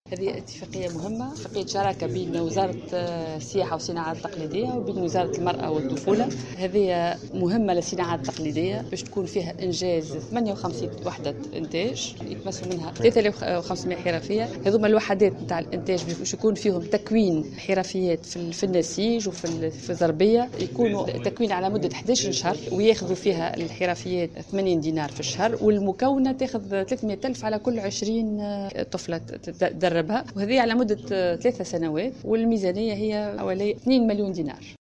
هذه اتفاقية مهمة، اتفاقية شراكة بين وزارة السياحة والصناعات التقليدية وبين وزارة المرأة والطفولة. هذه مهمة للصناعات التقليدية باش تكون فيها إنجاز 58 وحدة إنتاج يتمثلوا منها 3500 حرفية. هذوما الوحدات نتاع الإنتاج باش يكون فيهم تكوين حرفيات في النسيج وفي الزربية، يكونوا تكوين على مدة 11 شهر وياخذوا فيها الحرفيات 80 دينار في الشهر، والمكونة تاخذ 300 ألف على كل 20 طفلة تدربها، وهذه على مدة 3 سنوات، والميزانية هي حوالي 2 مليون دينار.